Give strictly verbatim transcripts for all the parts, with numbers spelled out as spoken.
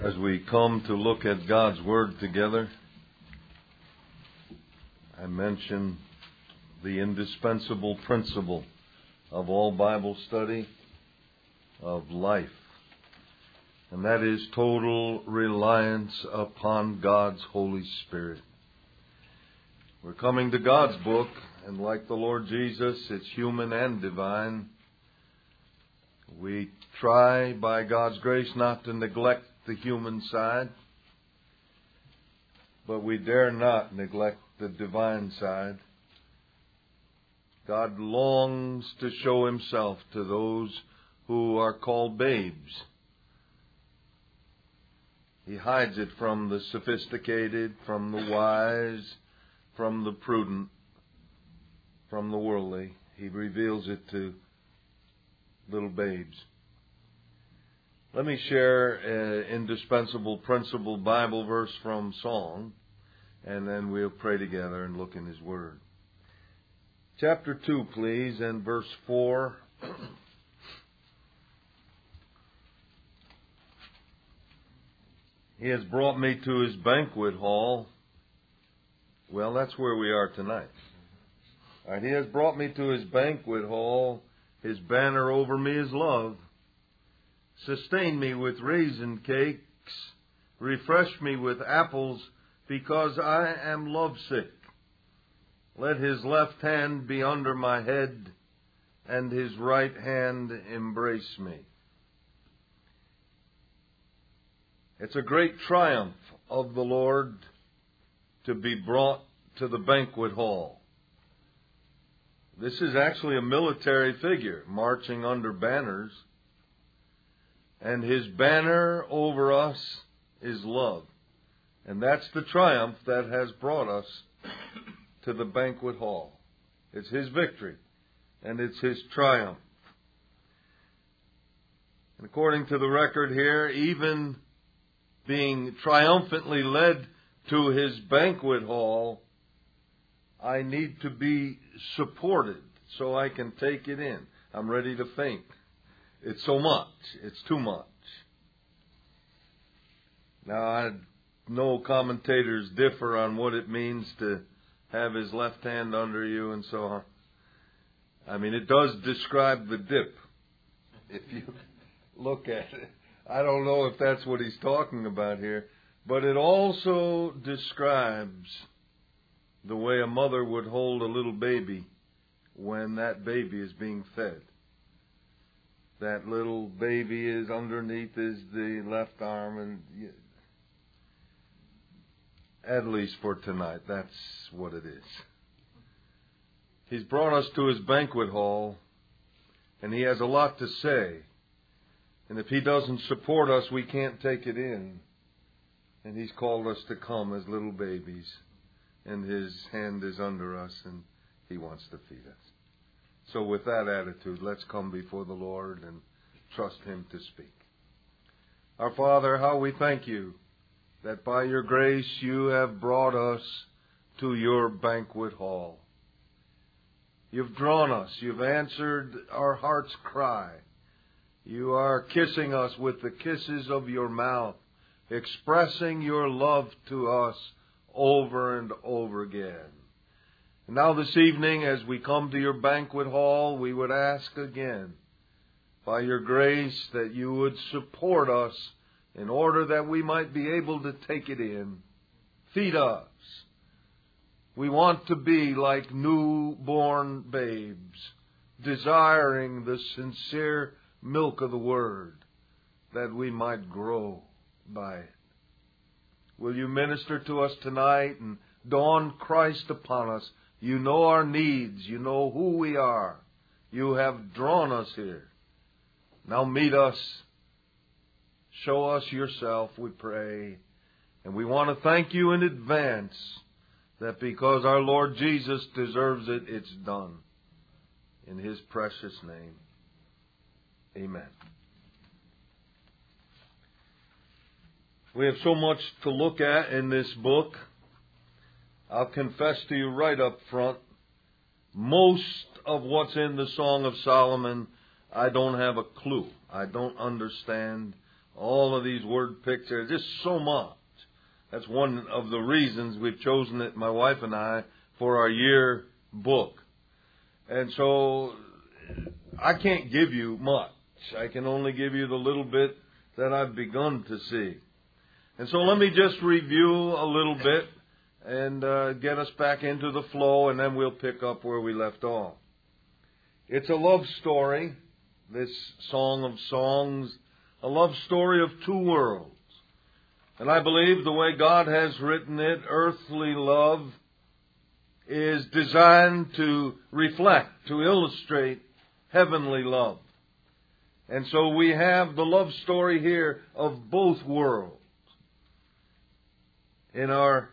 As we come to look at God's Word together, I mention the indispensable principle of all Bible study of life, and that is total reliance upon God's Holy Spirit. We're coming to God's book, and like the Lord Jesus, it's human and divine. We try, by God's grace, not to neglect the human side, but we dare not neglect the divine side. God longs to show Himself to those who are called babes. He hides it from the sophisticated, from the wise, from the prudent, from the worldly. He reveals it to little babes. Let me share an indispensable principle Bible verse from Song, and then we'll pray together and look in His Word. Chapter two, please, and verse four. He has brought me to His banquet hall. Well, that's where we are tonight. All right, He has brought me to His banquet hall. His banner over me is love. Sustain me with raisin cakes. Refresh me with apples, because I am lovesick. Let His left hand be under my head, and His right hand embrace me. It's a great triumph of the Lord to be brought to the banquet hall. This is actually a military figure marching under banners. And His banner over us is love. And that's the triumph that has brought us to the banquet hall. It's His victory. And it's His triumph. And according to the record here, even being triumphantly led to His banquet hall, I need to be supported so I can take it in. I'm ready to faint. It's so much. It's too much. Now, I know commentators differ on what it means to have His left hand under you and so on. I mean, it does describe the dip, if you look at it. I don't know if that's what he's talking about here, but it also describes the way a mother would hold a little baby when that baby is being fed. That little baby is underneath is the left arm, and at least for tonight, that's what it is. He's brought us to His banquet hall, and He has a lot to say. And if He doesn't support us, we can't take it in. And He's called us to come as little babies, and His hand is under us, and He wants to feed us. So with that attitude, let's come before the Lord and trust Him to speak. Our Father, how we thank You that by Your grace You have brought us to Your banquet hall. You've drawn us. You've answered our heart's cry. You are kissing us with the kisses of Your mouth, expressing Your love to us over and over again. Now this evening, as we come to Your banquet hall, we would ask again, by Your grace, that You would support us in order that we might be able to take it in. Feed us. We want to be like newborn babes, desiring the sincere milk of the Word, that we might grow by it. Will You minister to us tonight and dawn Christ upon us? You know our needs. You know who we are. You have drawn us here. Now meet us. Show us Yourself, we pray. And we want to thank You in advance that because our Lord Jesus deserves it, it's done. In His precious name, amen. We have so much to look at in this book. I'll confess to you right up front, most of what's in the Song of Solomon, I don't have a clue. I don't understand All of these word pictures, just so much. That's one of the reasons we've chosen it, my wife and I, for our year book. And so I can't give you much. I can only give you the little bit that I've begun to see. And so let me just review a little bit and uh, get us back into the flow, and then we'll pick up where we left off. It's a love story, this Song of Songs, a love story of two worlds. And I believe the way God has written it, earthly love is designed to reflect, to illustrate heavenly love. And so we have the love story here of both worlds. In our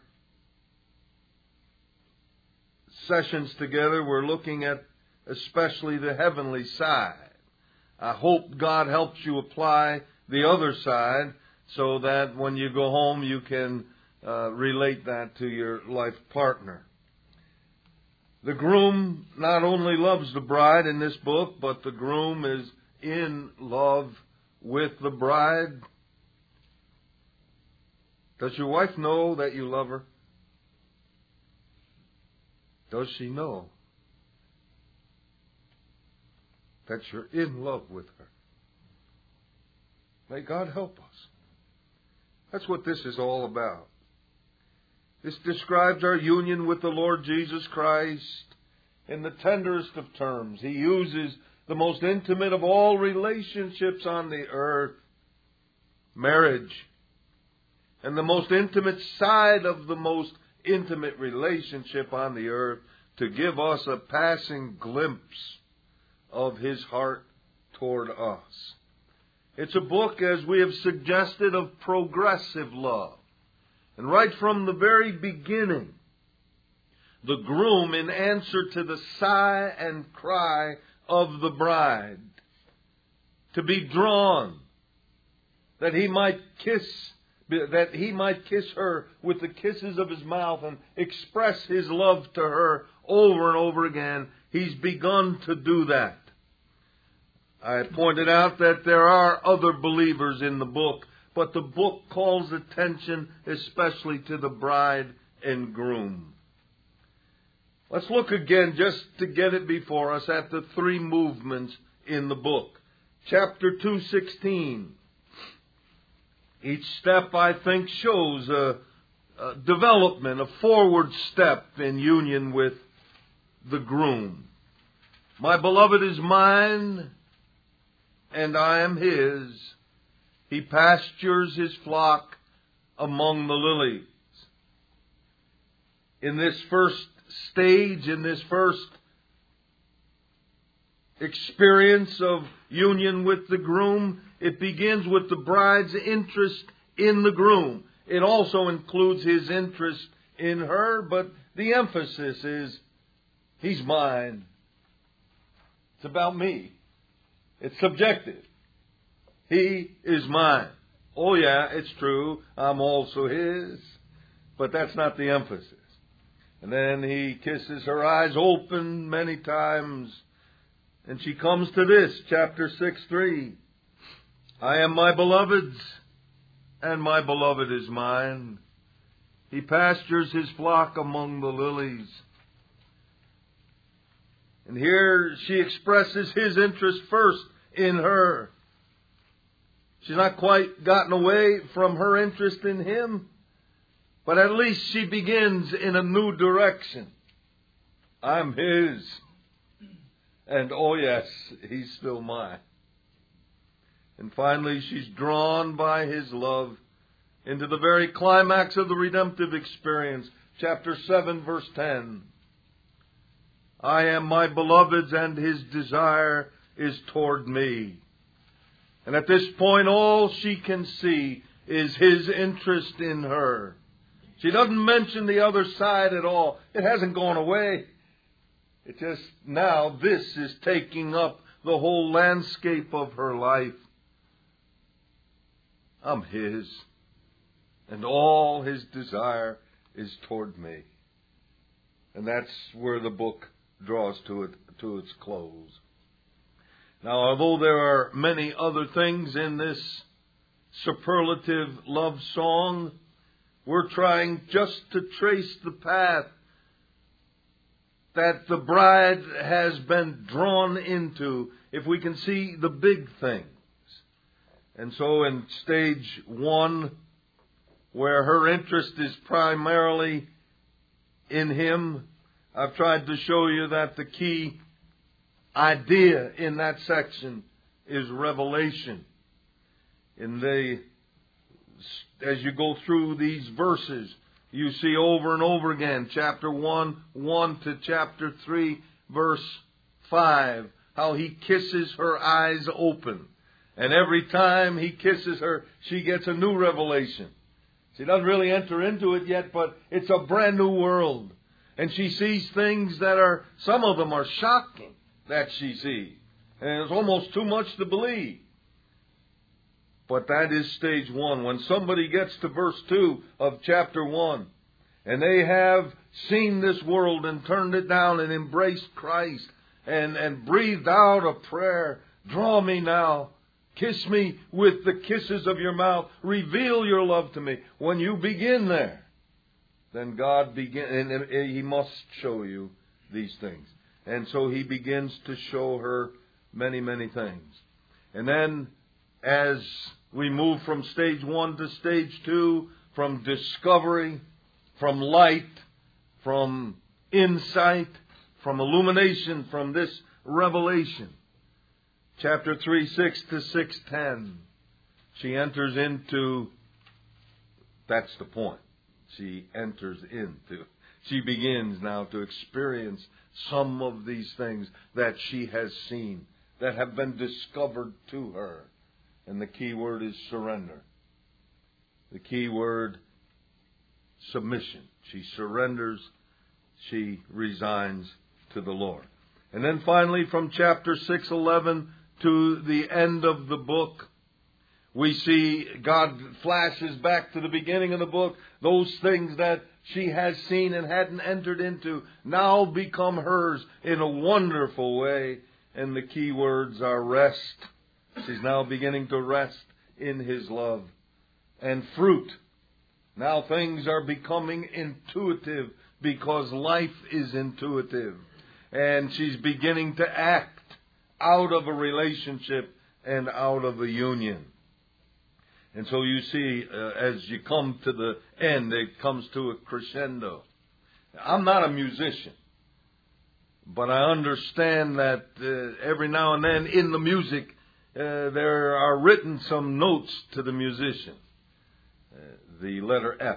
sessions together, we're looking at especially the heavenly side. I hope God helps you apply the other side so that when you go home you can uh, relate that to your life partner. The groom not only loves the bride in this book, but the groom is in love with the bride. Does your wife know that you love her? Does she know that you're in love with her? May God help us. That's what this is all about. This describes our union with the Lord Jesus Christ in the tenderest of terms. He uses the most intimate of all relationships on the earth, marriage, and the most intimate side of the most intimate relationship on the earth to give us a passing glimpse of His heart toward us. It's a book, as we have suggested, of progressive love. And right from the very beginning, the groom, in answer to the sigh and cry of the bride, to be drawn, that he might kiss, that he might kiss her with the kisses of his mouth and express his love to her over and over again, he's begun to do that. I pointed out that there are other believers in the book, but the book calls attention especially to the bride and groom. Let's look again, just to get it before us, at the three movements in the book. Chapter two sixteen. Each step, I think, shows a, a development, a forward step in union with the groom. My beloved is mine, and I am his. He pastures his flock among the lilies. In this first stage, in this first experience of union with the groom, it begins with the bride's interest in the groom. It also includes his interest in her, but the emphasis is, he's mine. It's about me. It's subjective. He is mine. Oh yeah, it's true. I'm also his. But that's not the emphasis. And then he kisses her eyes open many times. And she comes to this, chapter six three. I am my beloved's, and my beloved is mine. He pastures his flock among the lilies. And here she expresses his interest first in her. She's not quite gotten away from her interest in him, but at least she begins in a new direction. I'm his. And oh yes, he's still mine. And finally, she's drawn by his love into the very climax of the redemptive experience. Chapter seven, verse ten. I am my beloved's, and his desire is toward me. And at this point, all she can see is his interest in her. She doesn't mention the other side at all. It hasn't gone away. It just, now this is taking up the whole landscape of her life. I'm his, and all his desire is toward me. And that's where the book draws to it, to its close. Now, although there are many other things in this superlative love song. We're trying just to trace the path that the bride has been drawn into, if we can see the big things. And so in stage one, where her interest is primarily in him, I've tried to show you that the key idea in that section is revelation. In the, as you go through these verses, you see over and over again, chapter one, one to chapter three, verse five, how he kisses her eyes open. And every time he kisses her, she gets a new revelation. She doesn't really enter into it yet, but it's a brand new world. And she sees things that are, some of them are shocking that she sees. And it's almost too much to believe. But that is stage one. When somebody gets to verse two of chapter one, and they have seen this world and turned it down and embraced Christ and, and breathed out a prayer, draw me now, kiss me with the kisses of your mouth, reveal your love to me. When you begin there, then God begin, and He must show you these things. And so He begins to show her many, many things. And then as we move from stage one to stage two, from discovery, from light, from insight, from illumination, from this revelation, chapter three, six to six, ten, she enters into, that's the point, she enters into, she begins now to experience some of these things that she has seen, that have been discovered to her. And the key word is surrender. The key word, submission. She surrenders. She resigns to the Lord. And then finally, from chapter six, eleven to the end of the book, we see God flashes back to the beginning of the book. Those things that she has seen and hadn't entered into now become hers in a wonderful way. And the key words are rest. She's now beginning to rest in His love. And fruit. Now things are becoming intuitive because life is intuitive. And she's beginning to act out of a relationship and out of a union. And so you see, uh, as you come to the end, it comes to a crescendo. I'm not a musician, but I understand that uh, every now and then in the music, Uh, there are written some notes to the musician. Uh, the letter F.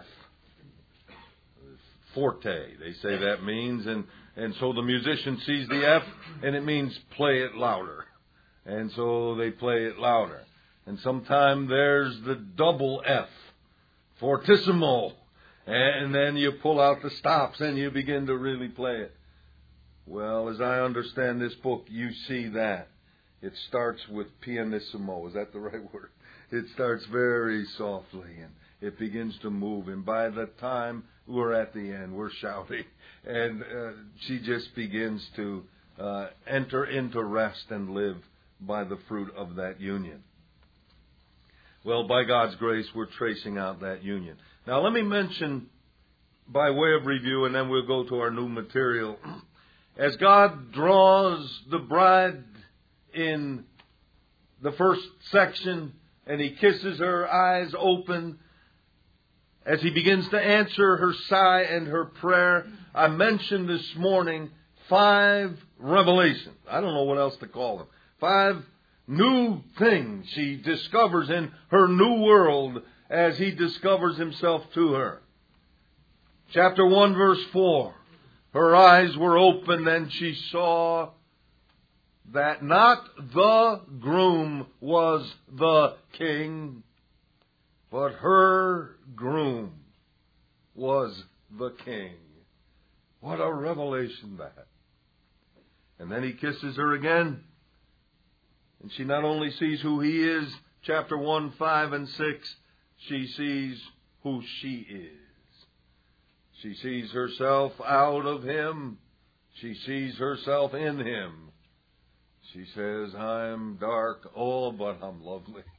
Forte, they say that means. And, and so the musician sees the F, and it means play it louder. And so they play it louder. And sometime there's the double F. Fortissimo. And then you pull out the stops and you begin to really play it. Well, as I understand this book, you see that. It starts with pianissimo. Is that the right word? It starts very softly and it begins to move. And by the time we're at the end, we're shouting. And uh, she just begins to uh, enter into rest and live by the fruit of that union. Well, by God's grace, we're tracing out that union. Now, let me mention, by way of review, and then we'll go to our new material. As God draws the bride in the first section, and He kisses her eyes open, as He begins to answer her sigh and her prayer, I mentioned this morning five revelations. I don't know what else to call them. Five new things she discovers in her new world as He discovers Himself to her. Chapter one, verse four. Her eyes were opened and she saw that not the groom was the king, but her groom was the king. What a revelation that. And then He kisses her again. And she not only sees who He is, chapter one, five, and six, she sees who she is. She sees herself out of Him. She sees herself in Him. She says, I'm dark, oh, but I'm lovely.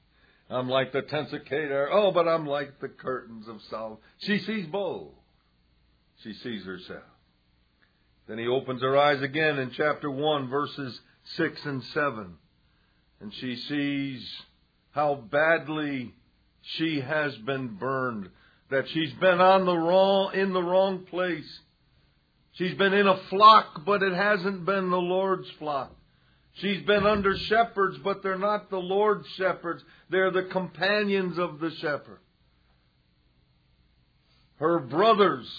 I'm like the tents of Kedar. Oh, but I'm like the curtains of Solomon. She sees both. She sees herself. Then he opens her eyes again in chapter one, verses six and seven. And she sees how badly she has been burned. That she's been on the wrong, in the wrong place. She's been in a flock, but it hasn't been the Lord's flock. She's been under shepherds, but they're not the Lord's shepherds. They're the companions of the shepherd. Her brothers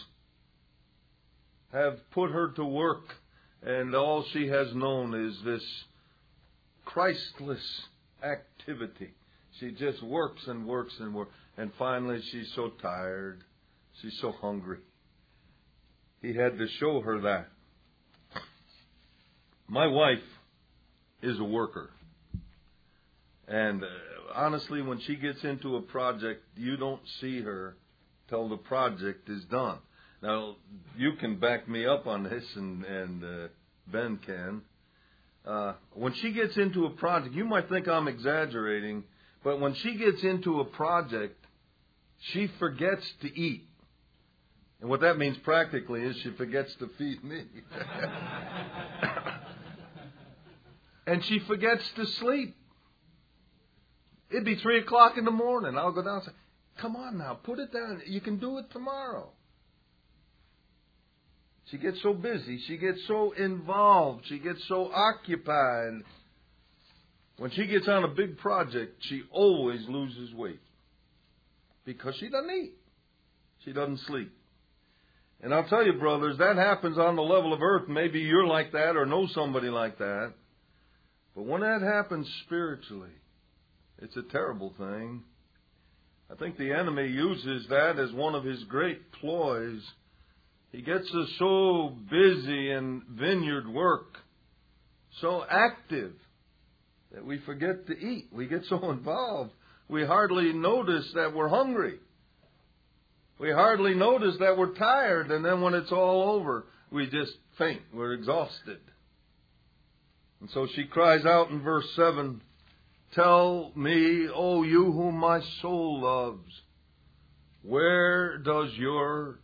have put her to work, and all she has known is this Christless activity. She just works and works and works. And finally she's so tired. She's so hungry. He had to show her that. My wife is a worker. And uh, honestly, when she gets into a project, you don't see her till the project is done. Now, you can back me up on this, and, and uh, Ben can. Uh, when she gets into a project, you might think I'm exaggerating, but when she gets into a project, she forgets to eat. And what that means practically is she forgets to feed me. And she forgets to sleep. It'd be three o'clock in the morning. I'll go down and say, come on now, put it down. You can do it tomorrow. She gets so busy. She gets so involved. She gets so occupied. When she gets on a big project, she always loses weight. Because she doesn't eat. She doesn't sleep. And I'll tell you, brothers, that happens on the level of earth. Maybe you're like that or know somebody like that. But when that happens spiritually, it's a terrible thing. I think the enemy uses that as one of his great ploys. He gets us so busy in vineyard work, so active, that we forget to eat. We get so involved, we hardly notice that we're hungry. We hardly notice that we're tired, and then when it's all over, we just faint. We're exhausted. And so she cries out in verse seven, tell me, O you whom my soul loves, where does your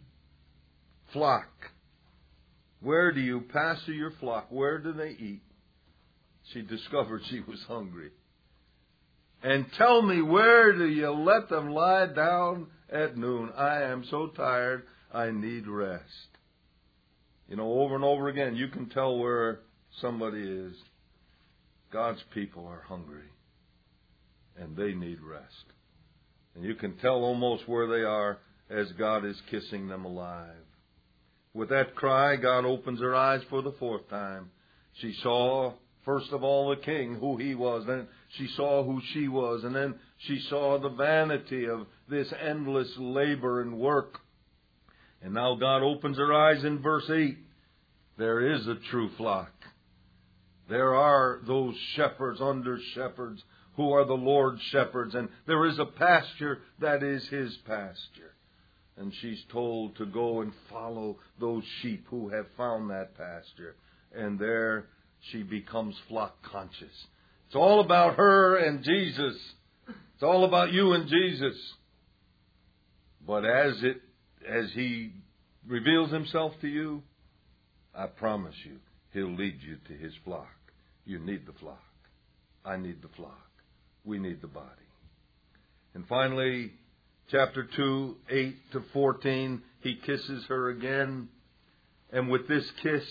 flock, where do you pasture your flock? Where do they eat? She discovered she was hungry. And tell me, where do you let them lie down at noon? I am so tired, I need rest. You know, over and over again, you can tell where somebody is. God's people are hungry, and they need rest. And you can tell almost where they are as God is kissing them alive. With that cry, God opens her eyes for the fourth time. She saw, first of all, the king, who he was. Then she saw who she was. And then she saw the vanity of this endless labor and work. And now God opens her eyes in verse eight. There is a true flock. There are those shepherds under shepherds who are the Lord's shepherds. And there is a pasture that is his pasture. And she's told to go and follow those sheep who have found that pasture. And there she becomes flock conscious. It's all about her and Jesus. It's all about you and Jesus. But as it, as he reveals himself to you, I promise you, he'll lead you to his flock. You need the flock. I need the flock. We need the body. And finally, chapter two, eight to fourteen, he kisses her again. And with this kiss,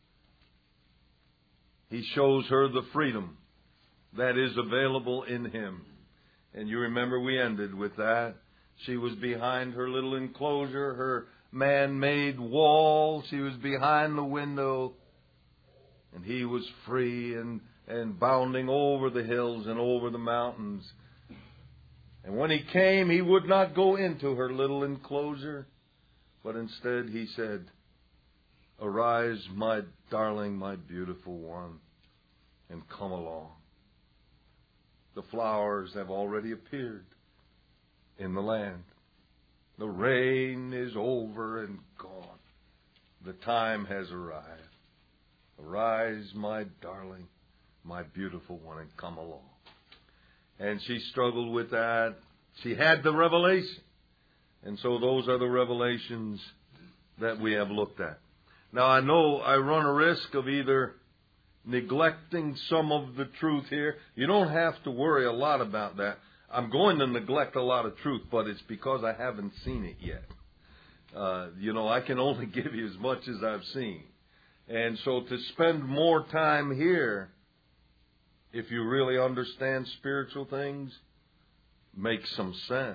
he shows her the freedom that is available in him. And you remember we ended with that. She was behind her little enclosure, her man-made wall. She was behind the window. And he was free and, and bounding over the hills and over the mountains. And when he came, he would not go into her little enclosure, but instead he said, arise, my darling, my beautiful one, and come along. The flowers have already appeared in the land. The rain is over and gone. The time has arrived. Arise, my darling, my beautiful one, and come along. And she struggled with that. She had the revelation. And so those are the revelations that we have looked at. Now I know I run a risk of either neglecting some of the truth here. You don't have to worry a lot about that. I'm going to neglect a lot of truth, but it's because I haven't seen it yet. Uh, you know, I can only give you as much as I've seen. And so to spend more time here, if you really understand spiritual things, makes some sense.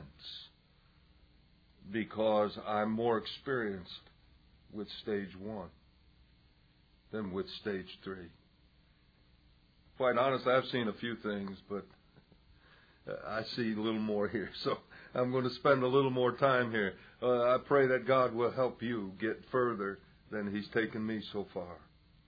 Because I'm more experienced with stage one than with stage three. Quite honestly, I've seen a few things, but I see a little more here. So I'm going to spend a little more time here. Uh, I pray that God will help you get further than He's taken me so far.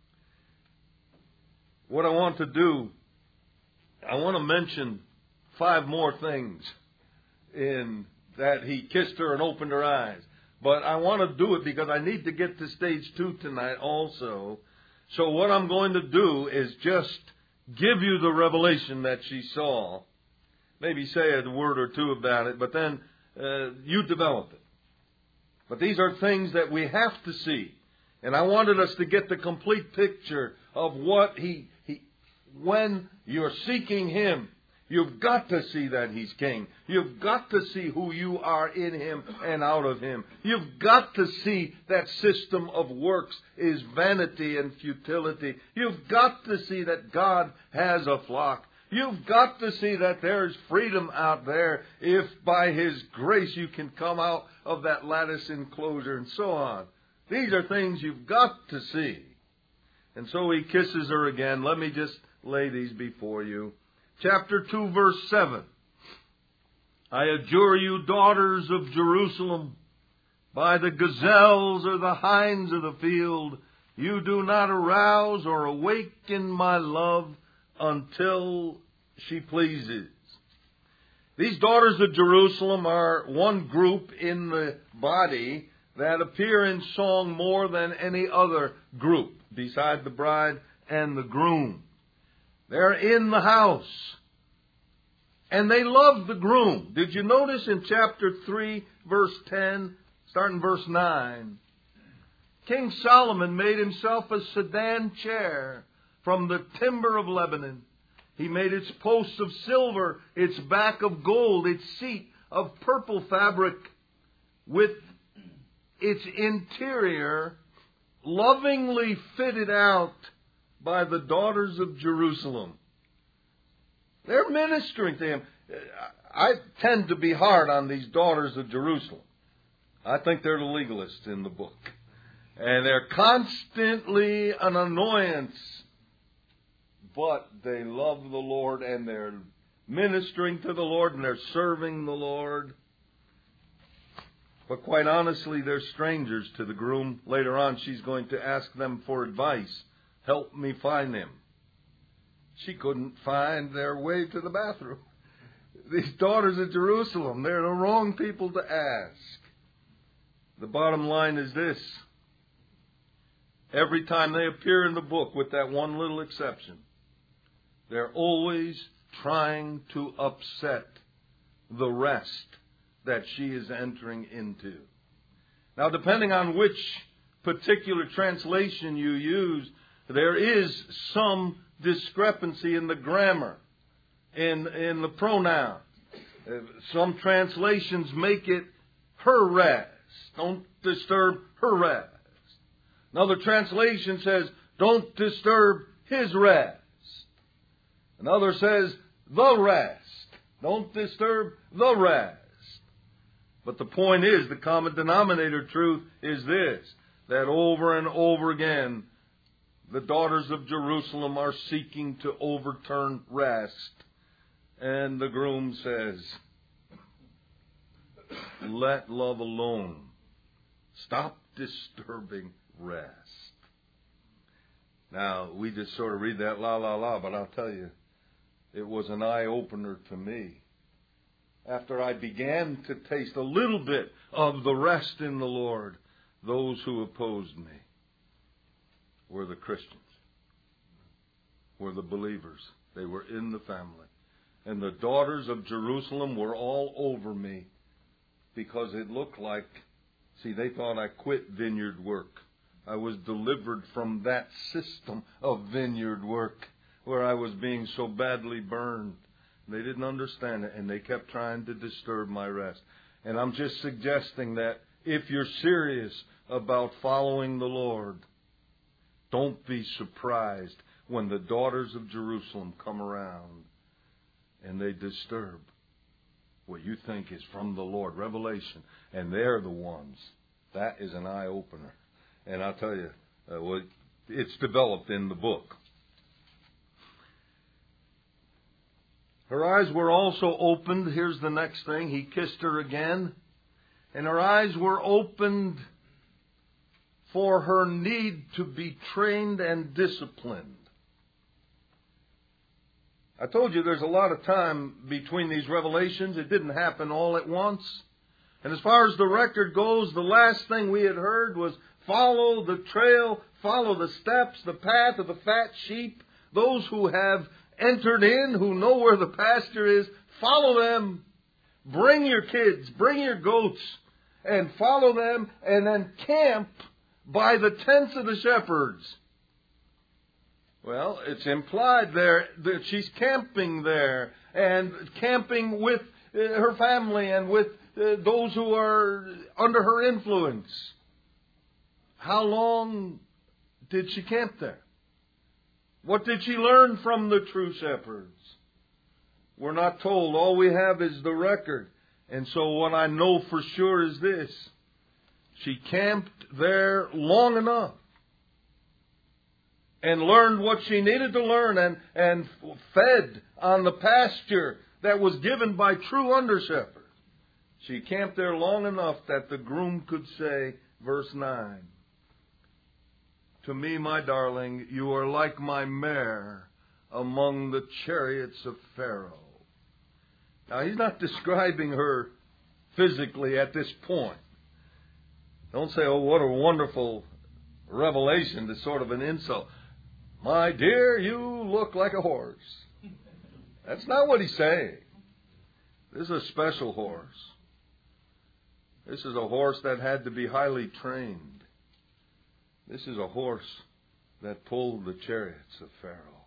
What I want to do, I want to mention five more things in that He kissed her and opened her eyes. But I want to do it because I need to get to stage two tonight also. So what I'm going to do is just give you the revelation that she saw. Maybe say a word or two about it, but then uh, you develop it. But these are things that we have to see. And I wanted us to get the complete picture of what he, he when you're seeking Him, you've got to see that He's King. You've got to see who you are in Him and out of Him. You've got to see that system of works is vanity and futility. You've got to see that God has a flock. You've got to see that there's freedom out there if by His grace you can come out of that lattice enclosure and so on. These are things you've got to see. And so He kisses her again. Let me just lay these before you. Chapter two, verse seven. I adjure you, daughters of Jerusalem, by the gazelles or the hinds of the field, you do not arouse or awaken my love until she pleases. These daughters of Jerusalem are one group in the body that appear in song more than any other group, beside the bride and the groom. They're in the house. And they love the groom. Did you notice in chapter three, verse ten, starting verse nine? King Solomon made himself a sedan chair from the timber of Lebanon. He made its posts of silver, its back of gold, its seat of purple fabric, with its interior lovingly fitted out by the daughters of Jerusalem. They're ministering to Him. I tend to be hard on these daughters of Jerusalem. I think they're the legalists in the book. And they're constantly an annoyance. But they love the Lord and they're ministering to the Lord and they're serving the Lord. But quite honestly, they're strangers to the groom. Later on, she's going to ask them for advice. Help me find him. She couldn't find their way to the bathroom. These daughters of Jerusalem, they're the wrong people to ask. The bottom line is this. Every time they appear in the book, with that one little exception, they're always trying to upset the rest that she is entering into. Now, depending on which particular translation you use, there is some discrepancy in the grammar, in, in the pronoun. Uh, some translations make it her rest. Don't disturb her rest. Another translation says, don't disturb his rest. Another says, the rest. Don't disturb the rest. But the point is, the common denominator truth is this, that over and over again, the daughters of Jerusalem are seeking to overturn rest. And the groom says, let love alone. Stop disturbing rest. Now, we just sort of read that la, la, la, but I'll tell you, it was an eye-opener to me. After I began to taste a little bit of the rest in the Lord, those who opposed me were the Christians, were the believers. They were in the family. And the daughters of Jerusalem were all over me because it looked like, see, they thought I quit vineyard work. I was delivered from that system of vineyard work where I was being so badly burned. They didn't understand it, and they kept trying to disturb my rest. And I'm just suggesting that if you're serious about following the Lord, don't be surprised when the daughters of Jerusalem come around and they disturb what you think is from the Lord, revelation, and they're the ones. That is an eye-opener. And I'll tell you, uh, well, it's developed in the book. Her eyes were also opened. Here's the next thing. He kissed her again. And her eyes were opened for her need to be trained and disciplined. I told you there's a lot of time between these revelations. It didn't happen all at once. And as far as the record goes, the last thing we had heard was follow the trail, follow the steps, the path of the fat sheep. Those who have entered in, who know where the pasture is, follow them. Bring your kids, bring your goats, and follow them, and then camp by the tents of the shepherds. Well, it's implied there that she's camping there, and camping with uh, her family and with uh, those who are under her influence. How long did she camp there? What did she learn from the true shepherds? We're not told. All we have is the record. And so what I know for sure is this. She camped there long enough and learned what she needed to learn and, and fed on the pasture that was given by true under-shepherds. She camped there long enough that the groom could say, verse nine, to me, my darling, you are like my mare among the chariots of Pharaoh. Now, he's not describing her physically at this point. Don't say, oh, what a wonderful revelation. It's sort of an insult. My dear, you look like a horse. That's not what he's saying. This is a special horse. This is a horse that had to be highly trained. This is a horse that pulled the chariots of Pharaoh.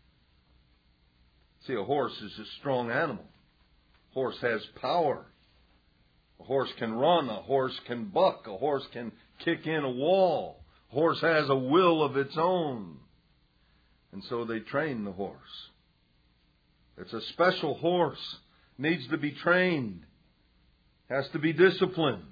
See, a horse is a strong animal. A horse has power. A horse can run. A horse can buck. A horse can kick in a wall. A horse has a will of its own. And so they train the horse. It's a special horse. Needs to be trained. Has to be disciplined.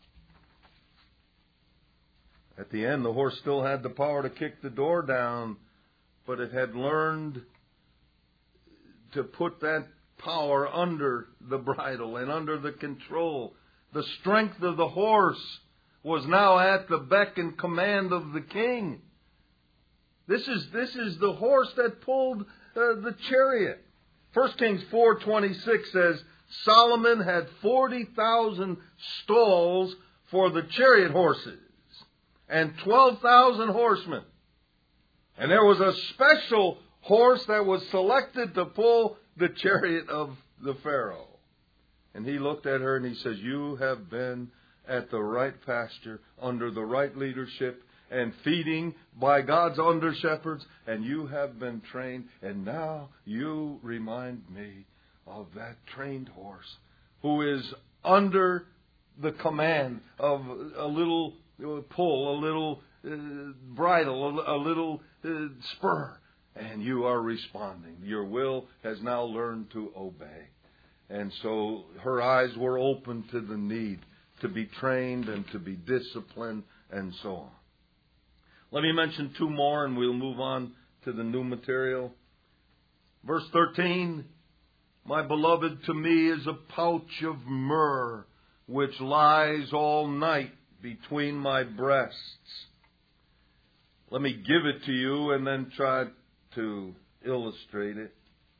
At the end, the horse still had the power to kick the door down, but it had learned to put that power under the bridle and under the control. The strength of the horse was now at the beck and command of the king. This is, this is the horse that pulled uh, the chariot. First Kings four twenty-six says, Solomon had forty thousand stalls for the chariot horses and twelve thousand horsemen. And there was a special horse that was selected to pull the chariot of the Pharaoh. And he looked at her and he says, you have been at the right pasture, under the right leadership, and feeding by God's under-shepherds, and you have been trained, and now you remind me of that trained horse who is under the command of a little pull, a little uh, bridle, a, a little uh, spur, and you are responding. Your will has now learned to obey. And so her eyes were open to the need to be trained and to be disciplined and so on. Let me mention two more and we'll move on to the new material. Verse thirteen, my beloved to me is a pouch of myrrh which lies all night between my breasts. Let me give it to you and then try to illustrate it.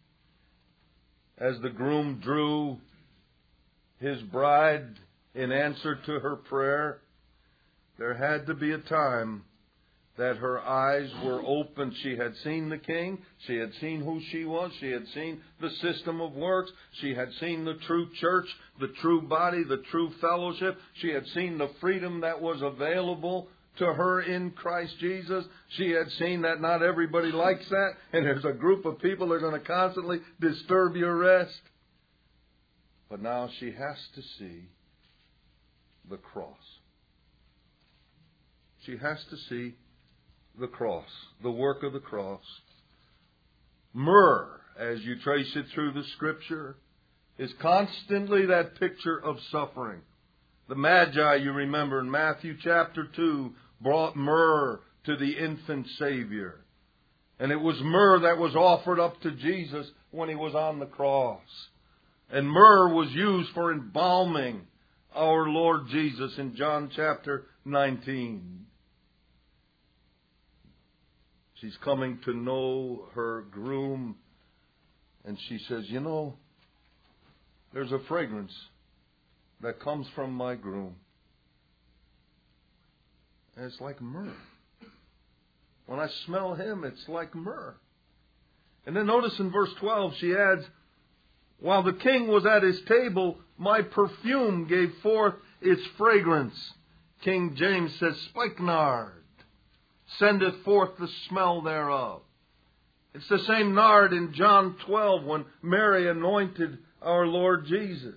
As the groom drew his bride in answer to her prayer, there had to be a time that her eyes were open. She had seen the King. She had seen who she was. She had seen the system of works. She had seen the true church, the true body, the true fellowship. She had seen the freedom that was available to her in Christ Jesus. She had seen that not everybody likes that, and there's a group of people that are going to constantly disturb your rest. But now she has to see the cross. She has to see the cross, the work of the cross. Myrrh, as you trace it through the Scripture, is constantly that picture of suffering. The Magi, you remember in Matthew chapter two, brought myrrh to the infant Savior. And it was myrrh that was offered up to Jesus when He was on the cross. And myrrh was used for embalming our Lord Jesus in John chapter nineteen. She's coming to know her groom, and she says, you know, there's a fragrance that comes from my groom. And it's like myrrh. When I smell him, it's like myrrh. And then notice in verse twelve, she adds, while the king was at his table, my perfume gave forth its fragrance. King James says, spikenard sendeth forth the smell thereof. It's the same nard in John twelve when Mary anointed our Lord Jesus.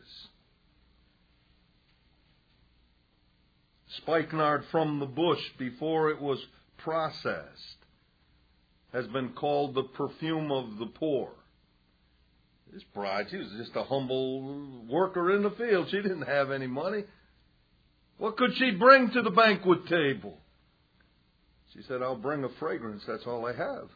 Spikenard from the bush before it was processed has been called the perfume of the poor. This bride, she was just a humble worker in the field. She didn't have any money. What could she bring to the banquet table? She said, I'll bring a fragrance. That's all I have.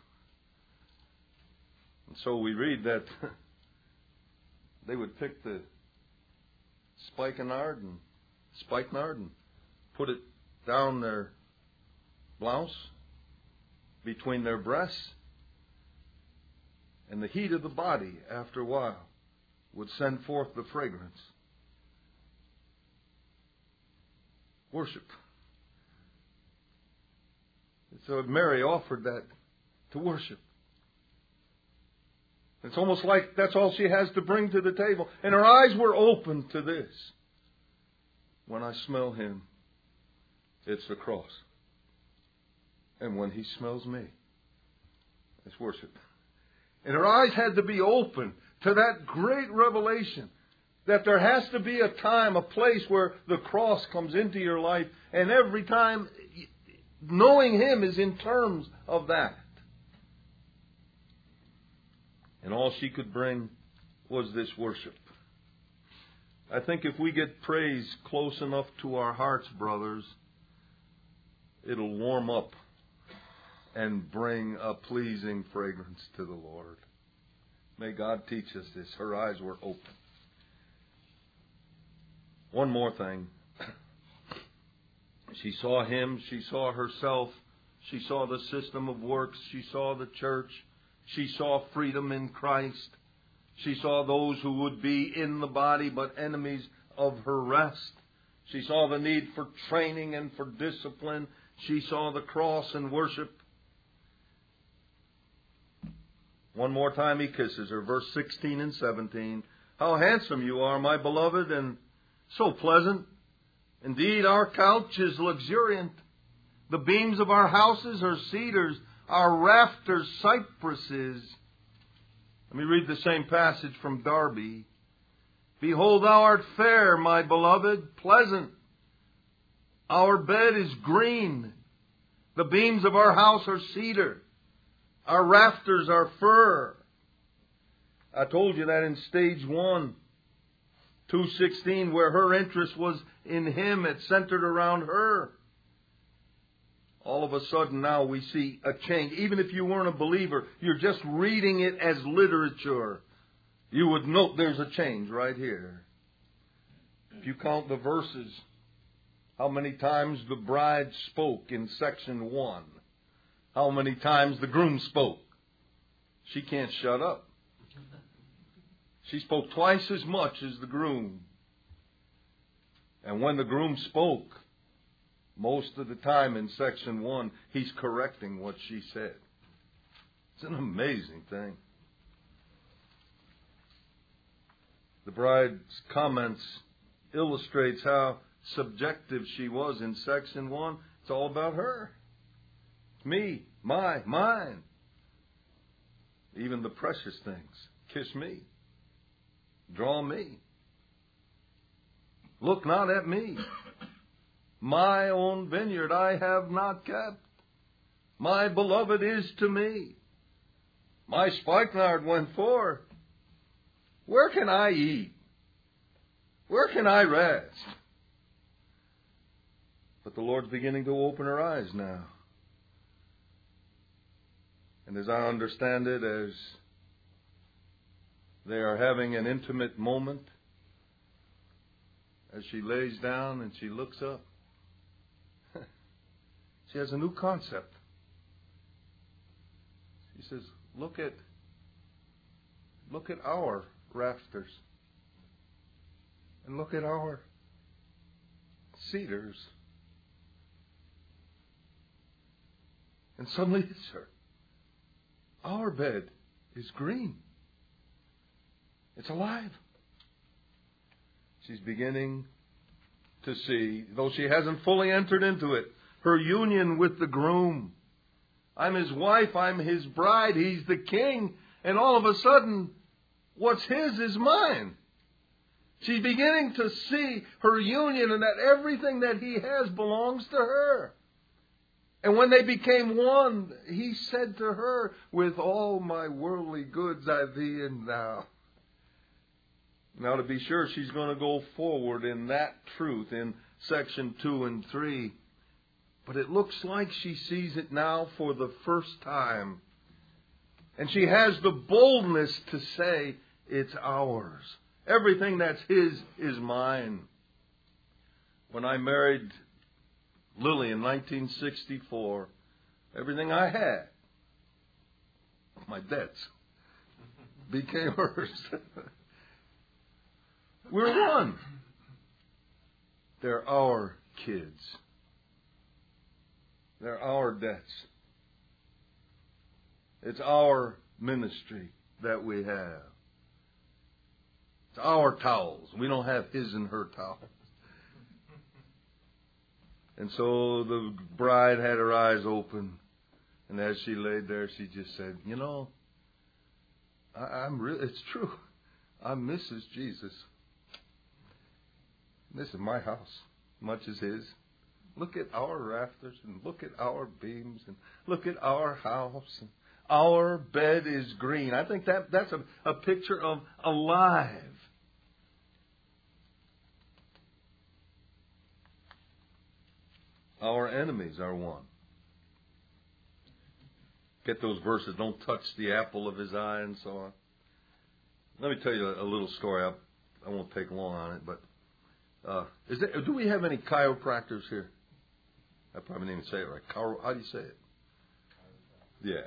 And so we read that they would pick the spikenard and spikenard and put it down their blouse, between their breasts, and the heat of the body, after a while, would send forth the fragrance. Worship. And so Mary offered that to worship. It's almost like that's all she has to bring to the table. And her eyes were open to this. When I smell him, it's the cross. And when he smells me, it's worship. And her eyes had to be open to that great revelation that there has to be a time, a place where the cross comes into your life. And every time, knowing him is in terms of that. And all she could bring was this worship. I think if we get praise close enough to our hearts, brothers, it'll warm up and bring a pleasing fragrance to the Lord. May God teach us this. Her eyes were open. One more thing. She saw him. She saw herself. She saw the system of works. She saw the church. She saw freedom in Christ. She saw those who would be in the body but enemies of her rest. She saw the need for training and for discipline. She saw the cross and worship. One more time he kisses her. Verse sixteen and seventeen. How handsome you are, my beloved, and so pleasant. Indeed, our couch is luxuriant. The beams of our houses are cedars, our rafters cypresses. Let me read the same passage from Darby. Behold, thou art fair, my beloved, pleasant. Our bed is green. The beams of our house are cedar. Our rafters are fir. I told you that in stage one, two sixteen, where her interest was in him, it centered around her. All of a sudden now we see a change. Even if you weren't a believer, you're just reading it as literature, you would note there's a change right here. If you count the verses, how many times the bride spoke in section one? How many times the groom spoke? She can't shut up. She spoke twice as much as the groom. And when the groom spoke, Most of the time in section one, he's correcting what she said. It's an amazing thing. The bride's comments illustrates how subjective she was in section one. It's all about her. Me, my, mine. Even the precious things. Kiss me. Draw me. Look not at me. My own vineyard I have not kept. My beloved is to me. My spikenard went forth. Where can I eat? Where can I rest? But the Lord's beginning to open her eyes now. And as I understand it, as they are having an intimate moment, as she lays down and she looks up, she has a new concept. She says, look at, look at our rafters. And look at our cedars. And suddenly it's her. Our bed is green. It's alive. She's beginning to see, though she hasn't fully entered into it, her union with the groom. I'm his wife, I'm his bride, he's the king, and all of a sudden, what's his is mine. She's beginning to see her union and that everything that he has belongs to her. And when they became one, he said to her, with all my worldly goods I thee and thou. Now to be sure, she's going to go forward in that truth in section two and three. But it looks like she sees it now for the first time. And she has the boldness to say, it's ours. Everything that's his is mine. When I married Lily in nineteen sixty-four, everything I had, my debts, became hers. We're one. They're our kids. They're our debts. It's our ministry that we have. It's our towels. We don't have his and her towels. And so the bride had her eyes open. And as she laid there, she just said, you know, I, I'm really, it's true. I'm Missus Jesus. This is my house, much as his. Look at our rafters and look at our beams and look at our house. And our bed is green. I think that that's a, a picture of alive. Our enemies are one. Get those verses. Don't touch the apple of his eye and so on. Let me tell you a, a little story. I, I won't take long on it, but uh, is there, do we have any chiropractors here? I probably didn't even say it right. Chiro, how do you say it? Yeah.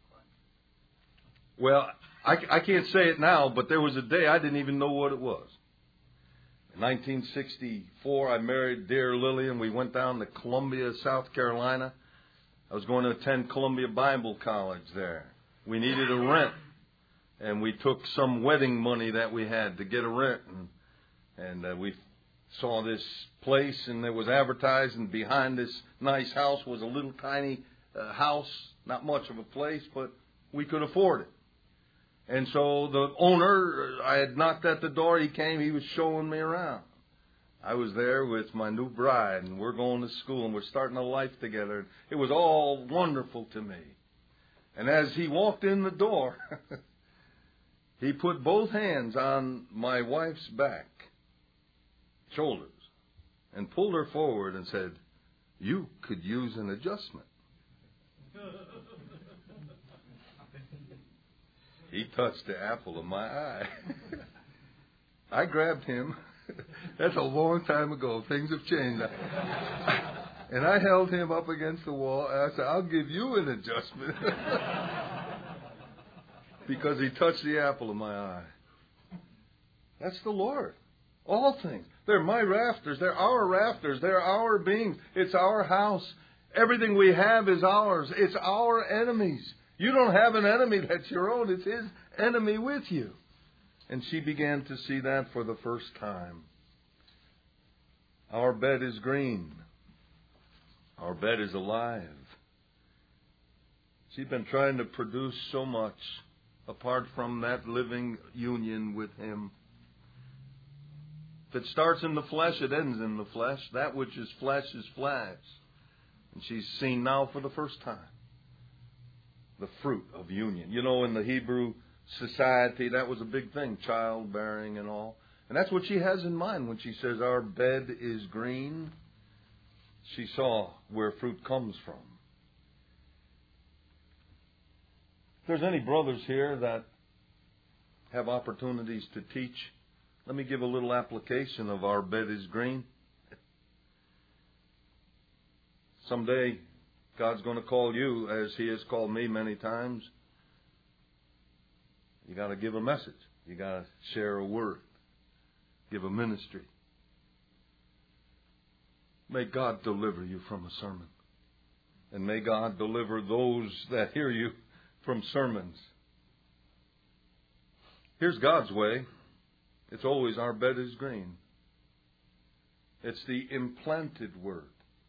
Well, I, I can't say it now, but there was a day I didn't even know what it was. In nineteen sixty-four, I married dear Lily, and we went down to Columbia, South Carolina. I was going to attend Columbia Bible College there. We needed a rent, and we took some wedding money that we had to get a rent, and, and uh, we saw this place, and there was advertised, and behind this nice house was a little tiny uh, house, not much of a place, but we could afford it. And so the owner, I had knocked at the door, he came, he was showing me around. I was there with my new bride, and we're going to school, and we're starting a life together. It was all wonderful to me. And as he walked in the door, he put both hands on my wife's back, shoulders, and pulled her forward and said, "You could use an adjustment." He touched the apple of my eye. I grabbed him. That's a long time ago. Things have changed. And I held him up against the wall, and I said, "I'll give you an adjustment." Because he touched the apple of my eye. That's the Lord. All things. They're my rafters. They're our rafters. They're our beings. It's our house. Everything we have is ours. It's our enemies. You don't have an enemy that's your own. It's his enemy with you. And she began to see that for the first time. Our bed is green. Our bed is alive. She'd been trying to produce so much apart from that living union with him. If it starts in the flesh, it ends in the flesh. That which is flesh is flesh. And she's seen now for the first time the fruit of union. You know, in the Hebrew society, that was a big thing, childbearing and all. And that's what she has in mind when she says, our bed is green. She saw where fruit comes from. If there's any brothers here that have opportunities to teach, let me give a little application of our bed is green. Someday, God's going to call you, as He has called me many times. You got to give a message. You got to share a word. Give a ministry. May God deliver you from a sermon. And may God deliver those that hear you from sermons. Here's God's way. It's always our bed is green. It's the implanted word.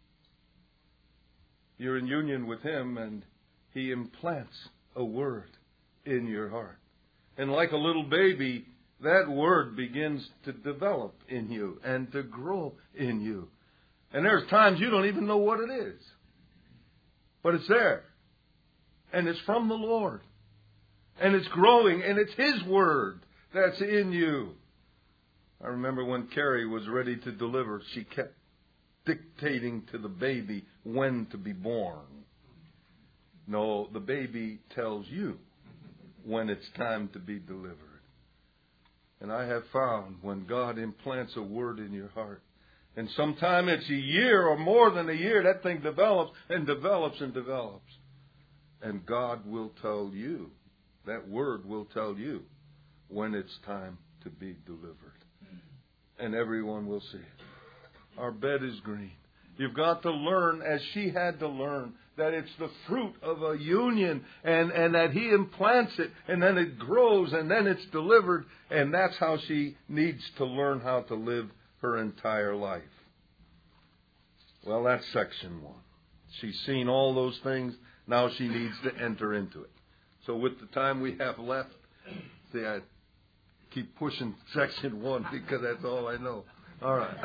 You're in union with Him and He implants a word in your heart. And like a little baby, that word begins to develop in you and to grow in you. And there's times you don't even know what it is. But it's there. And it's from the Lord. And it's growing, and it's His word that's in you. I remember when Carrie was ready to deliver, she kept dictating to the baby when to be born. No, the baby tells you when it's time to be delivered. And I have found when God implants a word in your heart, and sometime it's a year or more than a year, that thing develops and develops and develops. And God will tell you, that word will tell you when it's time to be delivered. And everyone will see it. Our bed is green. You've got to learn, as she had to learn, that it's the fruit of a union and, and that He implants it and then it grows and then it's delivered. And that's how she needs to learn how to live her entire life. Well, that's section one. She's seen all those things. Now she needs to enter into it. So with the time we have left, see, I keep pushing section one because that's all I know. All right.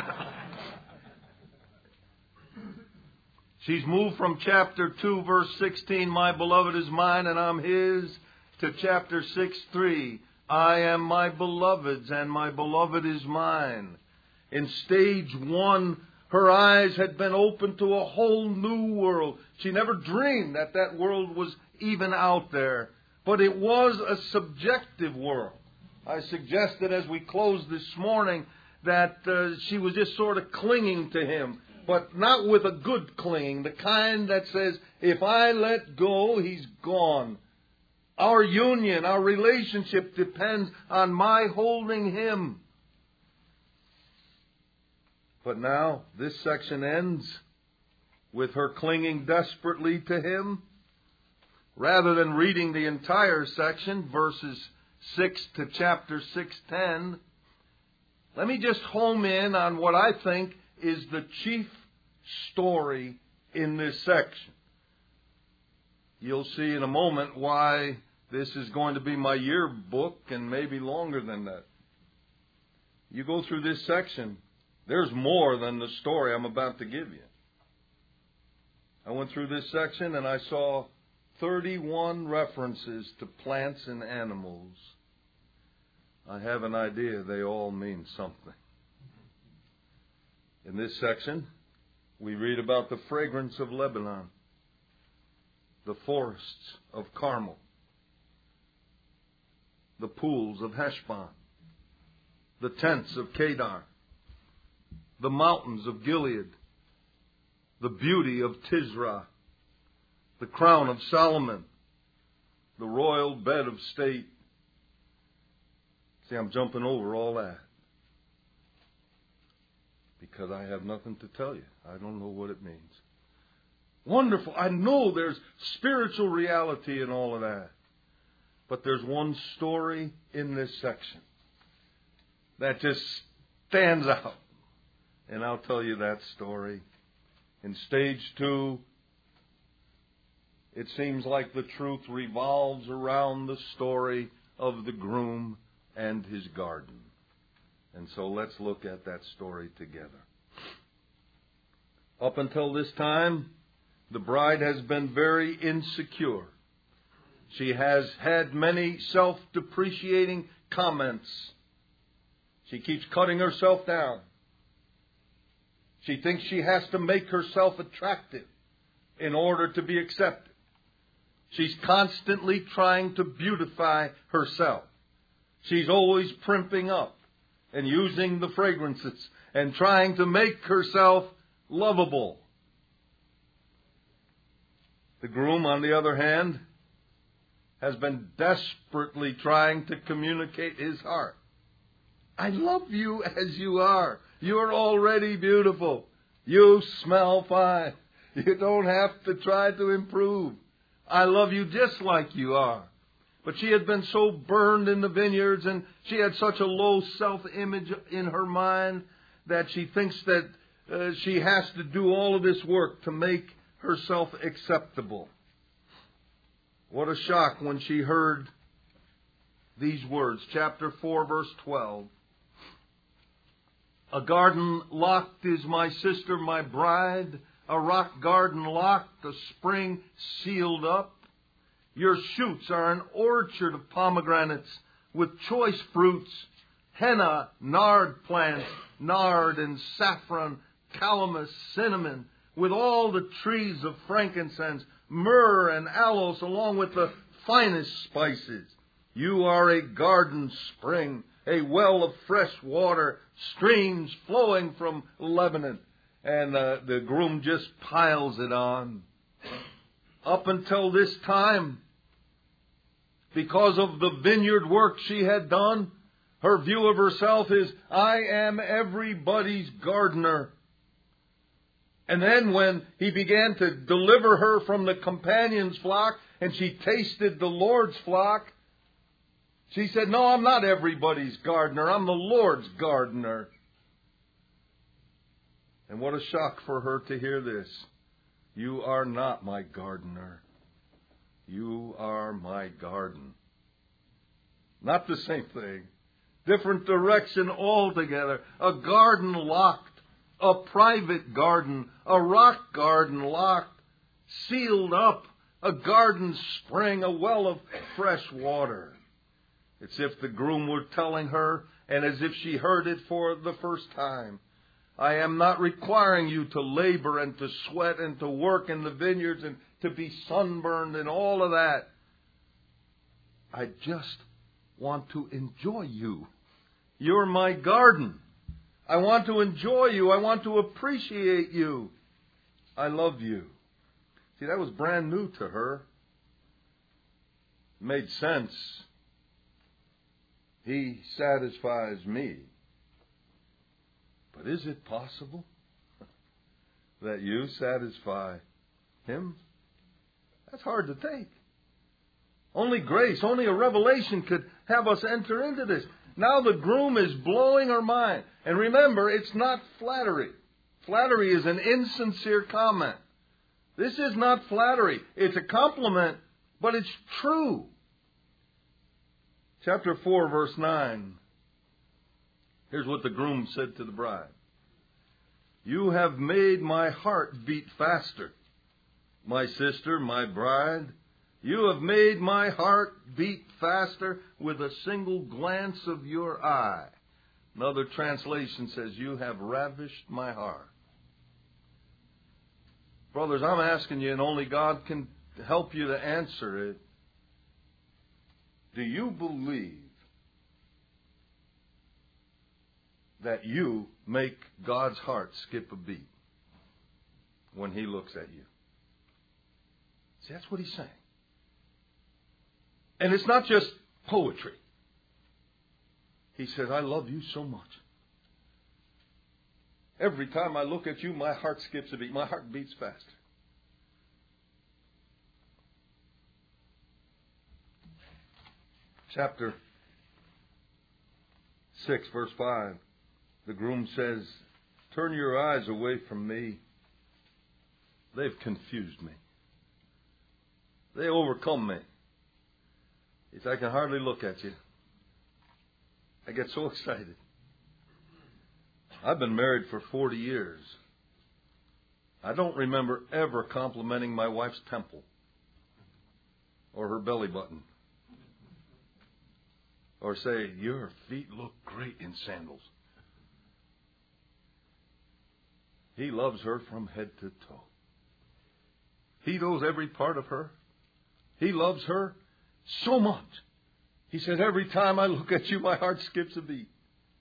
She's moved from chapter two, verse sixteen, my beloved is mine and I'm his, to chapter six, three, I am my beloved's and my beloved is mine. In stage one, her eyes had been opened to a whole new world. She never dreamed that that world was even out there. But it was a subjective world. I suggested as we closed this morning that uh, she was just sort of clinging to him. But not with a good clinging. The kind that says, if I let go, he's gone. Our union, our relationship depends on my holding him. But now, this section ends with her clinging desperately to him. Rather than reading the entire section, verses six to chapter six ten, let me just home in on what I think is the chief story in this section. You'll see in a moment why this is going to be my yearbook and maybe longer than that. You go through this section, there's more than the story I'm about to give you. I went through this section and I saw thirty-one references to plants and animals. I have an idea they all mean something. In this section, we read about the fragrance of Lebanon, the forests of Carmel, the pools of Heshbon, the tents of Kedar, the mountains of Gilead, the beauty of Tisra, the crown of Solomon, the royal bed of state. See, I'm jumping over all that. because I have nothing to tell you. I don't know what it means. Wonderful. I know there's spiritual reality in all of that. But there's one story in this section that just stands out. And I'll tell you that story. In stage two, it seems like the truth revolves around the story of the groom and his garden. And so let's look at that story together. Up until this time, the bride has been very insecure. She has had many self-depreciating comments. She keeps cutting herself down. She thinks she has to make herself attractive in order to be accepted. She's constantly trying to beautify herself. She's always primping up and using the fragrances and trying to make herself lovable. The groom, on the other hand, has been desperately trying to communicate his heart. I love you as you are. You're already beautiful. You smell fine. You don't have to try to improve. I love you just like you are. But she had been so burned in the vineyards, and she had such a low self-image in her mind that she thinks that uh, she has to do all of this work to make herself acceptable. What a shock when she heard these words. Chapter four, verse twelve. A garden locked is my sister, my bride. A rock garden locked, a spring sealed up. Your shoots are an orchard of pomegranates with choice fruits, henna, nard plants, nard and saffron, calamus, cinnamon, with all the trees of frankincense, myrrh and aloes, along with the finest spices. You are a garden spring, a well of fresh water, streams flowing from Lebanon. And uh, the groom just piles it on. Up until this time, because of the vineyard work she had done, her view of herself is, I am everybody's gardener. And then when he began to deliver her from the companion's flock, and she tasted the Lord's flock, she said, no, I'm not everybody's gardener. I'm the Lord's gardener. And what a shock for her to hear this. You are not my gardener. You are my garden. Not the same thing. Different direction altogether. A garden locked. A private garden. A rock garden locked. Sealed up. A garden spring. A well of fresh water. It's as if the groom were telling her, and as if she heard it for the first time. I am not requiring you to labor and to sweat and to work in the vineyards and to be sunburned and all of that. I just want to enjoy you. You're my garden. I want to enjoy you. I want to appreciate you. I love you. See, that was brand new to her. It made sense. He satisfies me. But is it possible that you satisfy Him? That's hard to take. Only grace, only a revelation could have us enter into this. Now the groom is blowing her mind. And remember, it's not flattery. Flattery is an insincere comment. This is not flattery. It's a compliment, but it's true. Chapter four, verse nine. Here's what the groom said to the bride. You have made my heart beat faster. My sister, my bride, you have made my heart beat faster with a single glance of your eye. Another translation says, you have ravished my heart. Brothers, I'm asking you, and only God can help you to answer it. Do you believe that you make God's heart skip a beat when He looks at you? See, that's what He's saying. And it's not just poetry. He says, I love you so much. Every time I look at you, my heart skips a beat. My heart beats faster. Chapter six, verse five. The groom says, turn your eyes away from me. They've confused me. They overcome me. He said, I can hardly look at you. I get so excited. I've been married for forty years. I don't remember ever complimenting my wife's temple or her belly button. Or say, your feet look great in sandals. He loves her from head to toe. He knows every part of her. He loves her so much. He said, every time I look at you, my heart skips a beat.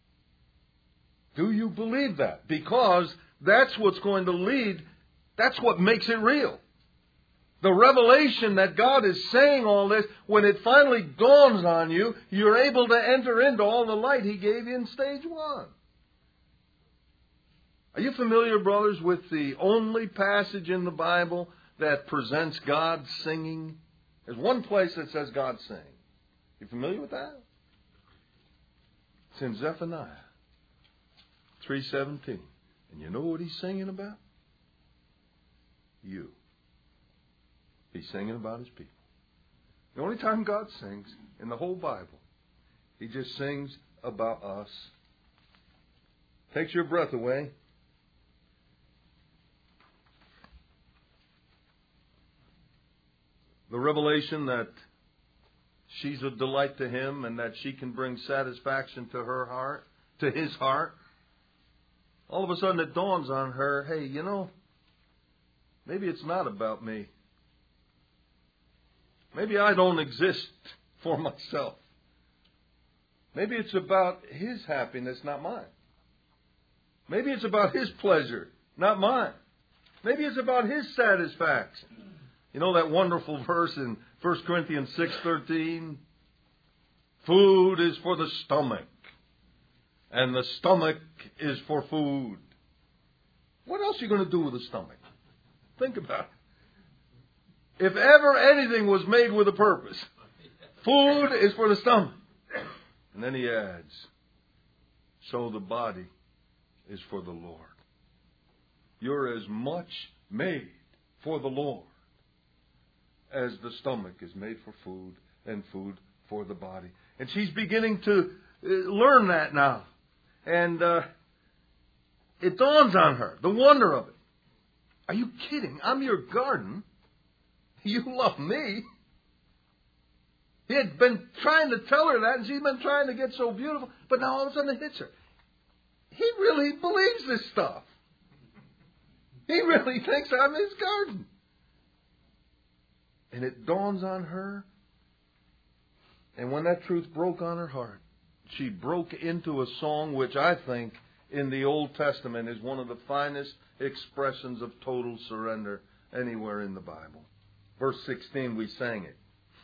Do you believe that? Because that's what's going to lead, that's what makes it real. The revelation that God is saying all this, when it finally dawns on you, you're able to enter into all the light He gave you in stage one. Are you familiar, brothers, with the only passage in the Bible that presents God singing? There's one place that says God sing. You familiar with that? It's in Zephaniah three seventeen. And you know what He's singing about? You. He's singing about His people. The only time God sings in the whole Bible, He just sings about us. Takes your breath away. The revelation that she's a delight to Him and that she can bring satisfaction to her heart, to His heart. All of a sudden it dawns on her, hey, you know, maybe it's not about me. Maybe I don't exist for myself. Maybe it's about His happiness, not mine. Maybe it's about His pleasure, not mine. Maybe it's about His satisfaction. You know that wonderful verse in First Corinthians six thirteen? Food is for the stomach, and the stomach is for food. What else are you going to do with the stomach? Think about it. If ever anything was made with a purpose, food is for the stomach. And then he adds, so the body is for the Lord. You're as much made for the Lord as the stomach is made for food and food for the body. And she's beginning to learn that now. And uh, it dawns on her, the wonder of it. Are you kidding? I'm your garden. You love me. He had been trying to tell her that, and she's been trying to get so beautiful. But now all of a sudden it hits her. He really believes this stuff. He really thinks I'm his garden. And it dawns on her. And when that truth broke on her heart, she broke into a song which I think in the Old Testament is one of the finest expressions of total surrender anywhere in the Bible. Verse sixteen, we sang it.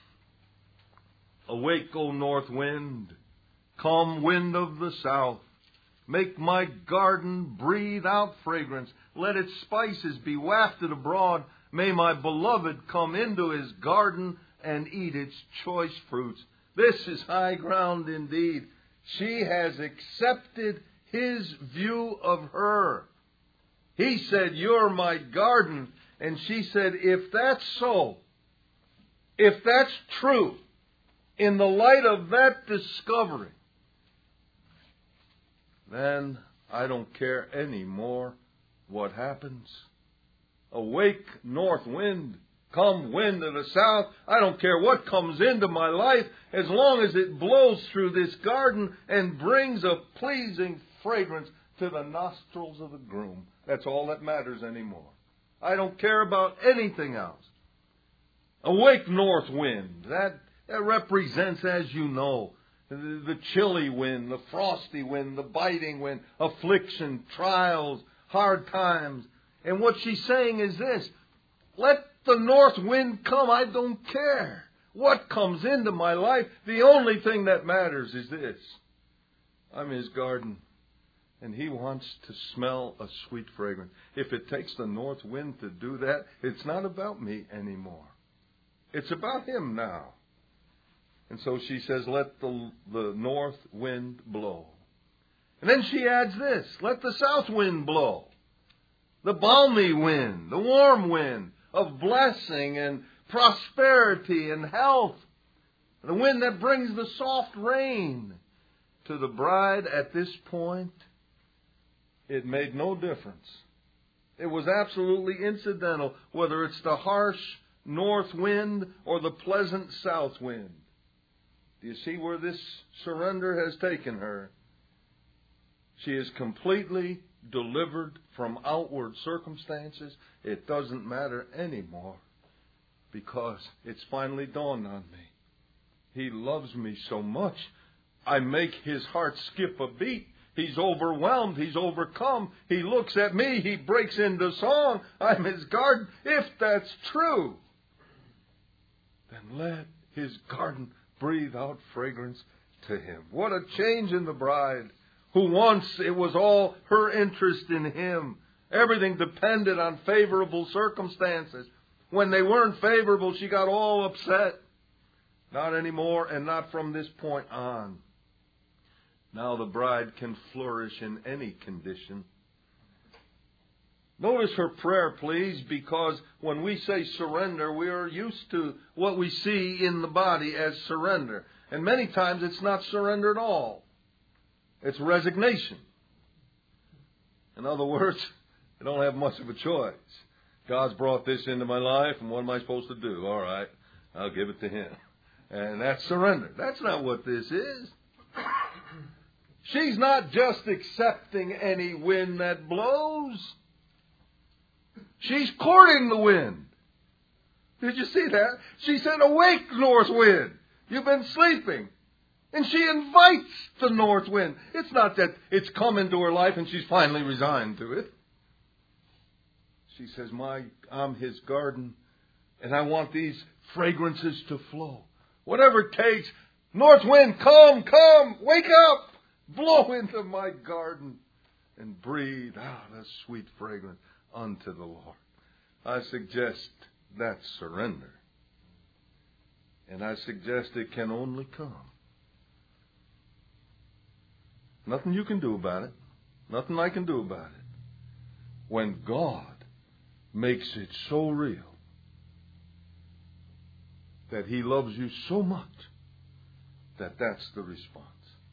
Awake, O north wind, come wind of the south. Make my garden breathe out fragrance. Let its spices be wafted abroad. May my beloved come into his garden and eat its choice fruits. This is high ground indeed. She has accepted his view of her. He said, you're my garden. And she said, if that's so, if that's true, in the light of that discovery, then I don't care anymore what happens. Awake, north wind. Come, wind of the south. I don't care what comes into my life as long as it blows through this garden and brings a pleasing fragrance to the nostrils of the groom. That's all that matters anymore. I don't care about anything else. Awake, north wind. That, that represents, as you know, the, the chilly wind, the frosty wind, the biting wind, affliction, trials, hard times. And what she's saying is this: let the north wind come. I don't care what comes into my life. The only thing that matters is this: I'm his garden, And He wants to smell a sweet fragrance. If it takes the north wind to do that, it's not about me anymore. It's about Him now. And so she says, let the, the north wind blow. And then she adds this, let the south wind blow. The balmy wind, the warm wind of blessing and prosperity and health. The wind that brings the soft rain. To the bride at this point, it made no difference. It was absolutely incidental whether it's the harsh north wind or the pleasant south wind. Do you see where this surrender has taken her? She is completely delivered from outward circumstances. It doesn't matter anymore because it's finally dawned on me. He loves me so much, I make His heart skip a beat. He's overwhelmed. He's overcome. He looks at me. He breaks into song. I'm His garden. If that's true, then let His garden breathe out fragrance to Him. What a change in the bride, who once it was all her interest in Him. Everything depended on favorable circumstances. When they weren't favorable, she got all upset. Not anymore, and not from this point on. Now the bride can flourish in any condition. Notice her prayer, please, because when we say surrender, we are used to what we see in the body as surrender. And many times it's not surrender at all. It's resignation. In other words, I don't have much of a choice. God's brought this into my life, and what am I supposed to do? All right, I'll give it to Him. And that's surrender. That's not what this is. She's not just accepting any wind that blows. She's courting the wind. Did you see that? She said, awake, north wind. You've been sleeping. And she invites the north wind. It's not that it's come into her life and she's finally resigned to it. She says, My, I'm His garden, and I want these fragrances to flow. Whatever it takes, north wind, come, come, wake up. Blow into my garden and breathe out a sweet fragrance unto the Lord. I suggest that's surrender. And I suggest it can only come. Nothing you can do about it. Nothing I can do about it. When God makes it so real that He loves you so much that that's the response.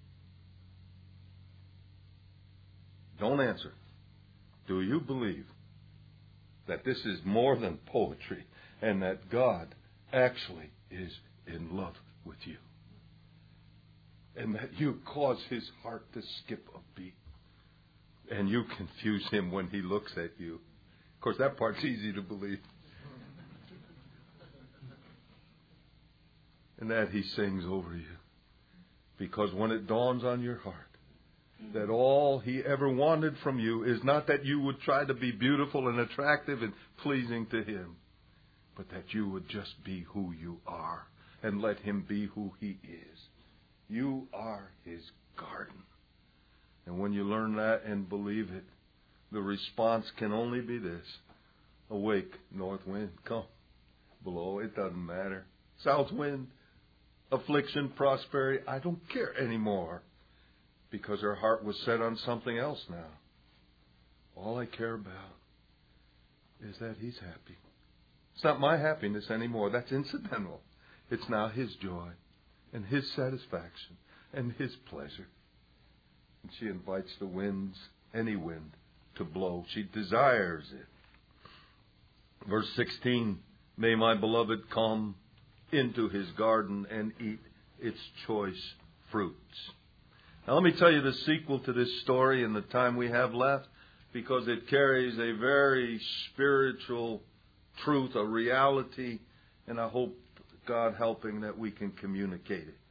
Don't answer. Do you believe that this is more than poetry and that God actually is in love with you? And that you cause His heart to skip a beat and you confuse Him when He looks at you? Of course, that part's easy to believe. And that He sings over you. Because when it dawns on your heart that all He ever wanted from you is not that you would try to be beautiful and attractive and pleasing to Him, but that you would just be who you are and let Him be who He is. You are His garden. And when you learn that and believe it, the response can only be this. Awake, north wind, come. Blow, it doesn't matter. South wind, affliction, prosperity, I don't care anymore. Because her heart was set on something else now. All I care about is that He's happy. It's not my happiness anymore. That's incidental. It's now His joy and His satisfaction and His pleasure. And she invites the winds, any wind, to blow. She desires it. Verse sixteen, may my beloved come into His garden and eat its choice fruits. Now let me tell you the sequel to this story in the time we have left, because it carries a very spiritual truth, a reality, and I hope, God helping, that we can communicate it.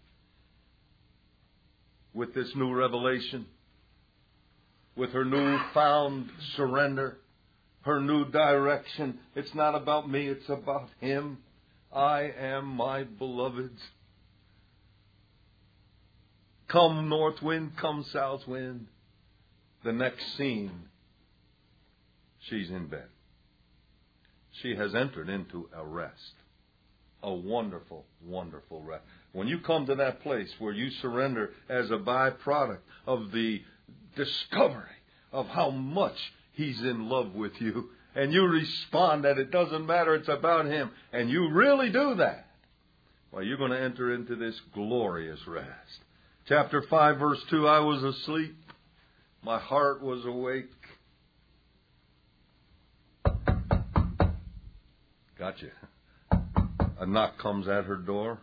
With this new revelation, with her newfound surrender, her new direction, it's not about me, it's about Him. I am my beloved's. Come north wind, come south wind. the next scene, she's in bed. She has entered into a rest. A wonderful, wonderful rest. When you come to that place where you surrender as a byproduct of the discovery of how much He's in love with you, and you respond that it doesn't matter, it's about Him, and you really do that, well, you're going to enter into this glorious rest. Chapter five, verse two, I was asleep. My heart was awake. Gotcha. A knock comes at her door.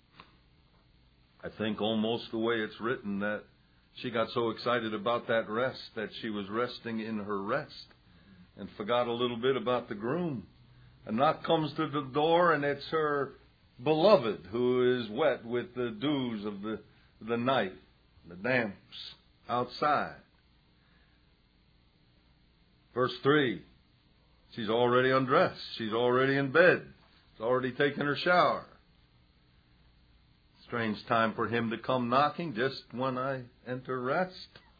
I think almost the way it's written that she got so excited about that rest that she was resting in her rest and forgot a little bit about the groom. A knock comes to the door, and it's her beloved who is wet with the dews of the, the night, the damps outside. Verse three, she's already undressed. She's already in bed. She's already taken her shower. Strange time for him to come knocking just when I enter rest.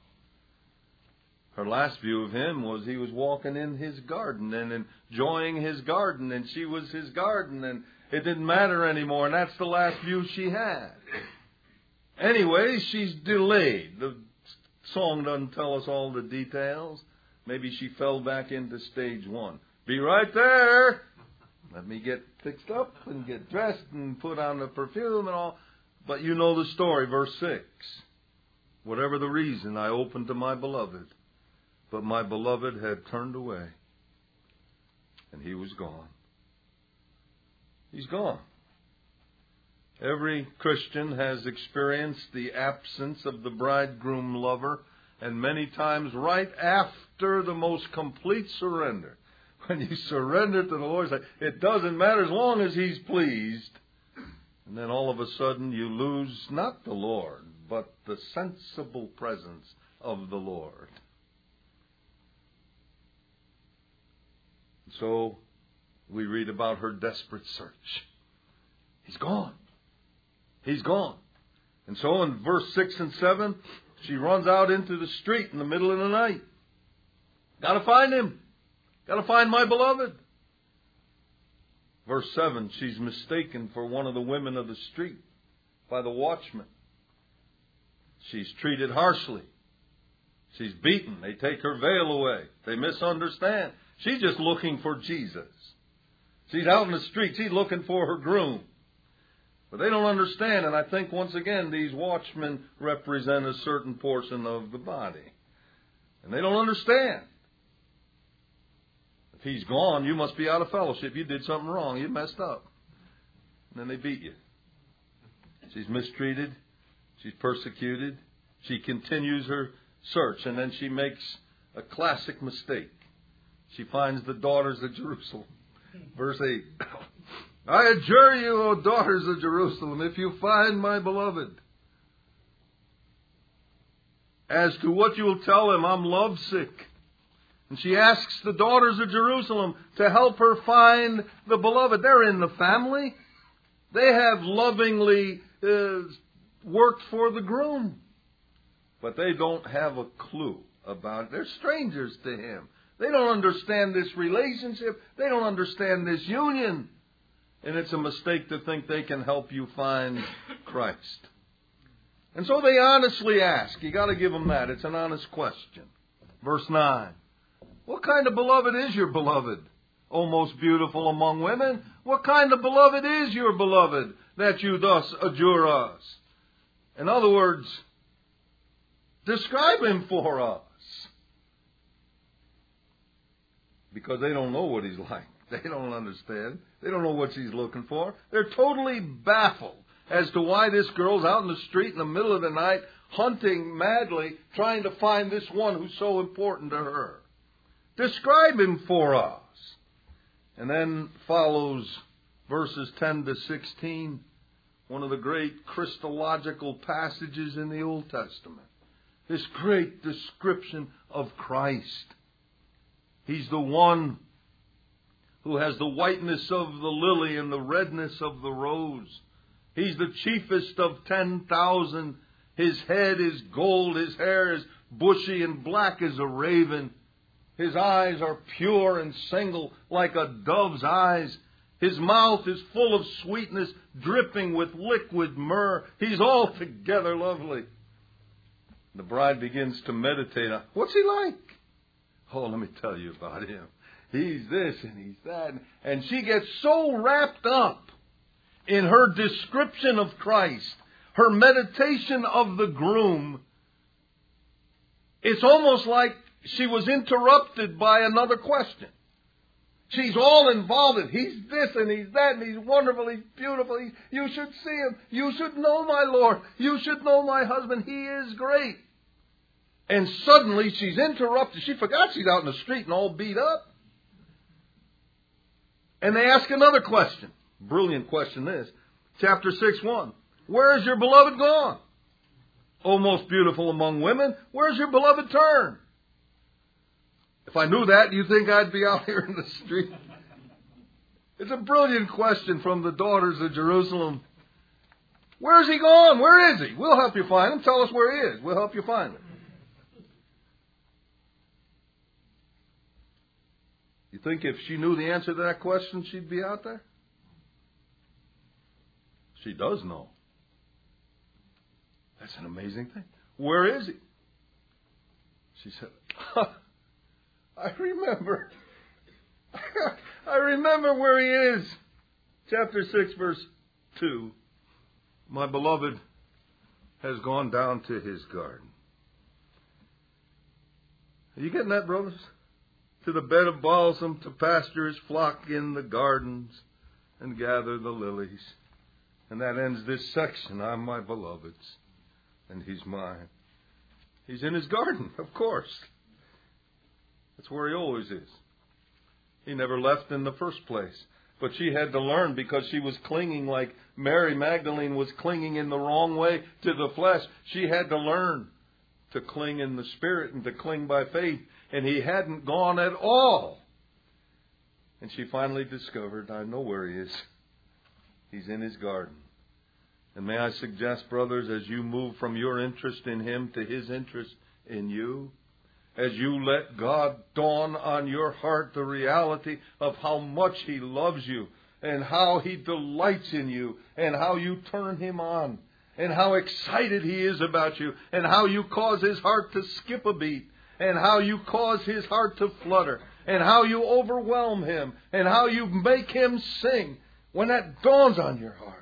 Her last view of him was he was walking in his garden and enjoying his garden, and she was his garden, and it didn't matter anymore, and that's the last view she had. Anyway, she's delayed. The song doesn't tell us all the details. Maybe she fell back into stage one. Be right there. Let me get fixed up and get dressed and put on the perfume and all. But you know the story, verse six. Whatever the reason, I opened to my beloved, but my beloved had turned away, and he was gone. He's gone. Every Christian has experienced the absence of the bridegroom lover, and many times right after the most complete surrender. When you surrender to the Lord, it doesn't matter as long as He's pleased. And then all of a sudden you lose not the Lord, but the sensible presence of the Lord. So we read about her desperate search. He's gone. He's gone. And so in verse six and seven, she runs out into the street in the middle of the night. Got to find him. Got to find my beloved. Verse seven, she's mistaken for one of the women of the street by the watchman. She's treated harshly. She's beaten. They take her veil away. They misunderstand. She's just looking for Jesus. She's out in the street. She's looking for her groom. But they don't understand, and I think once again these watchmen represent a certain portion of the body. And they don't understand. If he's gone, you must be out of fellowship. You did something wrong. You messed up. And then they beat you. She's mistreated. She's persecuted. She continues her search, and then she makes a classic mistake. She finds the daughters of Jerusalem. Verse eight. I adjure you, O daughters of Jerusalem, if you find my beloved, as to what you will tell him, I'm lovesick. And she asks the daughters of Jerusalem to help her find the beloved. They're in the family. They have lovingly uh, worked for the groom. But they don't have a clue about it. They're strangers to him. They don't understand this relationship. They don't understand this union. And it's a mistake to think they can help you find Christ. And so they honestly ask. You got to give them that. It's an honest question. Verse nine. What kind of beloved is your beloved, O most beautiful among women? What kind of beloved is your beloved that you thus adjure us? In other words, describe him for us. Because they don't know what he's like. They don't understand. They don't know what she's looking for. They're totally baffled as to why this girl's out in the street in the middle of the night hunting madly, trying to find this one who's so important to her. Describe him for us. And then follows verses ten to sixteen, one of the great Christological passages in the Old Testament. This great description of Christ. He's the one who has the whiteness of the lily and the redness of the rose. He's the chiefest of ten thousand. His head is gold. His hair is bushy and black as a raven. His eyes are pure and single like a dove's eyes. His mouth is full of sweetness, dripping with liquid myrrh. He's altogether lovely. The bride begins to meditate on, what's he like? Oh, let me tell you about him. He's this and he's that. And she gets so wrapped up in her description of Christ, her meditation of the groom, it's almost like she was interrupted by another question. She's all involved in, he's this and he's that and he's wonderful, he's beautiful. He, you should see him. You should know my Lord. You should know my husband. He is great. And suddenly she's interrupted. She forgot she's out in the street and all beat up. And they ask another question. Brilliant question this. Chapter six, one. Where is your beloved gone? O most beautiful among women, where's your beloved turned? If I knew that, you think I'd be out here in the street? It's a brilliant question from the daughters of Jerusalem. Where's he gone? Where is he? We'll help you find him. Tell us where he is. We'll help you find him. You think if she knew the answer to that question, she'd be out there? She does know. That's an amazing thing. Where is he? She said, I remember. I remember where he is. Chapter six, verse two. My beloved has gone down to his garden. Are you getting that, brothers? To the bed of balsam, to pasture his flock in the gardens, and gather the lilies. And that ends this section. I'm my beloved's, and he's mine. He's in his garden, of course. That's where he always is. He never left in the first place. But she had to learn because she was clinging like Mary Magdalene was clinging in the wrong way to the flesh. She had to learn to cling in the Spirit and to cling by faith. And he hadn't gone at all. And she finally discovered, I know where he is. He's in his garden. And may I suggest, brothers, as you move from your interest in him to his interest in you, as you let God dawn on your heart the reality of how much he loves you and how he delights in you and how you turn him on and how excited he is about you and how you cause his heart to skip a beat and how you cause his heart to flutter and how you overwhelm him and how you make him sing, when that dawns on your heart,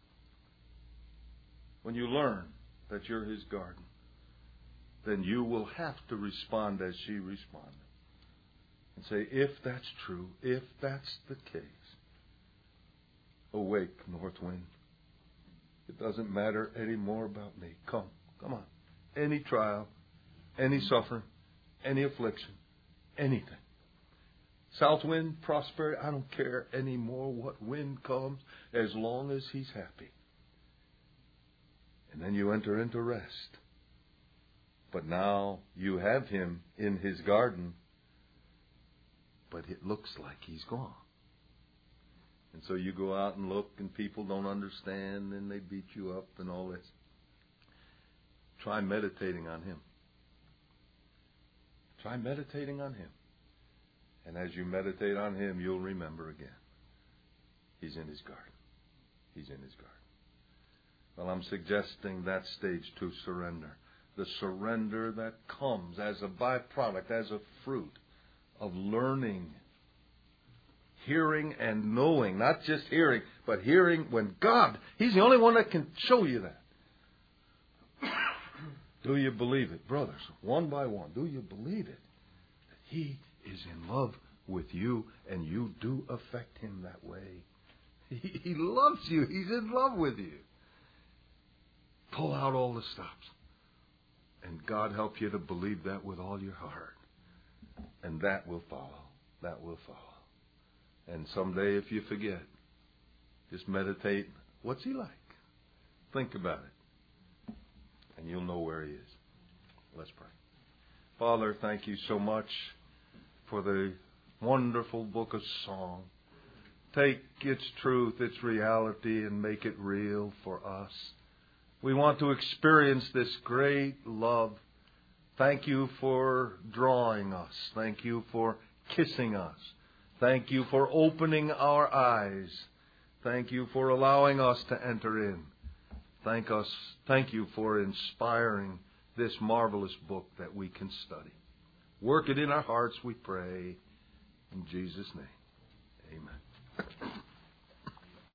when you learn that you're his garden, then you will have to respond as she responded. And say, if that's true, if that's the case, awake, north wind. It doesn't matter anymore about me. Come, come on. Any trial, any suffering, any affliction, anything. South wind, prosperity, I don't care anymore what wind comes as long as he's happy. And then you enter into rest. But now you have him in his garden, but it looks like he's gone. And so you go out and look, and people don't understand, and they beat you up and all this. Try meditating on him. Try meditating on him. And as you meditate on him, you'll remember again. He's in his garden. He's in his garden. Well, I'm suggesting that stage to surrender. The surrender that comes as a byproduct, as a fruit of learning, hearing and knowing. Not just hearing, but hearing when God, he's the only one that can show you that. Do you believe it? Brothers, one by one, do you believe it? That he is in love with you and you do affect him that way. He, he loves you. He's in love with you. Pull out all the stops. And God help you to believe that with all your heart. And that will follow. That will follow. And someday if you forget, just meditate. What's he like? Think about it. And you'll know where he is. Let's pray. Father, thank you so much for the wonderful book of song. Take its truth, its reality, and make it real for us. We want to experience this great love Thank you for drawing us. Thank you for kissing us. Thank you for opening our eyes. Thank you for allowing us to enter in. Thank us. Thank you for inspiring this marvelous book that we can study. Work it in our hearts, we pray. In Jesus' name, amen.